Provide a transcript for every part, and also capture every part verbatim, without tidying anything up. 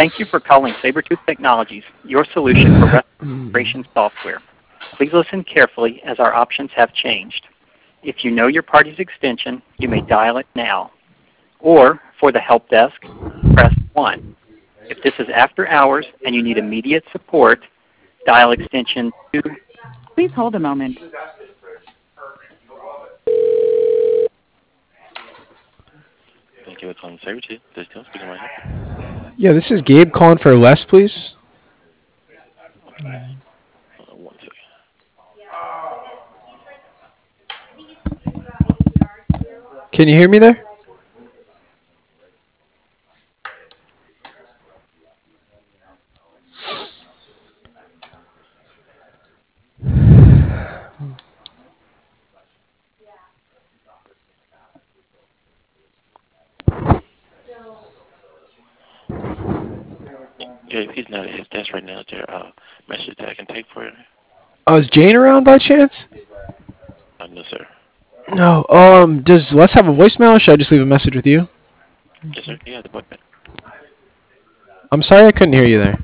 Thank you for calling Sabertooth Technologies, your solution for restoration software. Please listen carefully as our options have changed. If you know your party's extension, you may dial it now. Or, for the help desk, press one. If this is after hours and you need immediate support, dial extension two. Please hold a moment. Thank you for calling Sabertooth. This is Tim speaking right now. Yeah, this is Gabe calling for Les, please. Okay. Uh, one second. Can you hear me there? Yeah, if he's not at his desk right now, is there a message that I can take for you? Oh, is Jane around by chance? Uh, no, sir. No. Um, does Les have a voicemail, or should I just leave a message with you? Yes, sir. Yeah, the boy. I'm sorry I couldn't hear you there.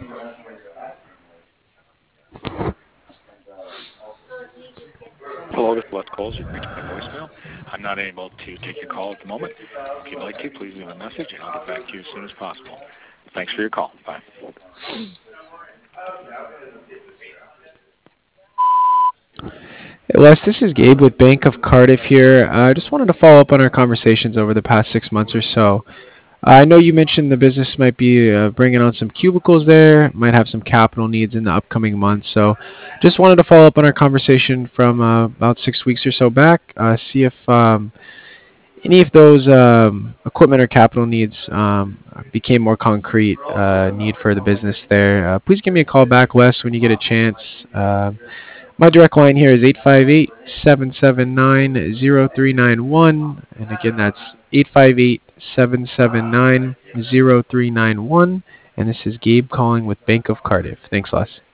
Hello, this is Les Coles. You've reached my voicemail. I'm not able to take your call at the moment. If you'd like to, please leave a message, and I'll get back to you as soon as possible. Thanks for your call. Bye. Hey Les, this is Gabe with Bank of Cardiff here. I uh, just wanted to follow up on our conversations over the past six months or so. I know you mentioned the business might be uh, bringing on some cubicles there, might have some capital needs in the upcoming months. So just wanted to follow up on our conversation from uh, about six weeks or so back, uh, see if um, any of those um, equipment or capital needs um, became more concrete uh, need for the business there. Uh, please give me a call back, Les, when you get a chance. Uh, my direct line here is eight five eight, seven seven nine, zero three nine one. And again, that's eight five eight, seven seven nine, zero three nine one. And this is Gabe calling with Bank of Cardiff. Thanks, Les.